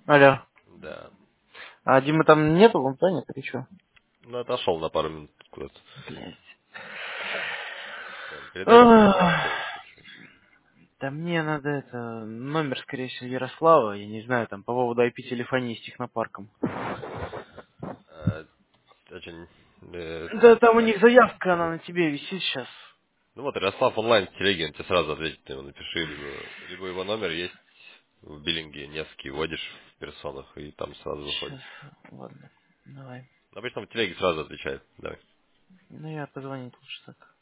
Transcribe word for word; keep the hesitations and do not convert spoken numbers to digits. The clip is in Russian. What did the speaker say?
Алло. Да. А Дима там нету, он занят или что? Ну, отошел на пару минут куда-то. Блять. Ладно, передай спасибо. Ах, Что хочешь? да мне надо это, номер, скорее всего, Ярослава, я не знаю, там, по поводу ай пи-телефонии с технопарком. А, очень... э, Да там у них заявка, она на тебе висит сейчас. ну вот, Ярослав онлайн в телеге, он тебе сразу ответит, ты ему напиши, либо, либо его номер есть в биллинге, несколько вводишь в персонах, и там сразу выходит. Сейчас, ладно, давай. Обычно в телеге сразу отвечает. Давай. Ну я позвонить лучше так.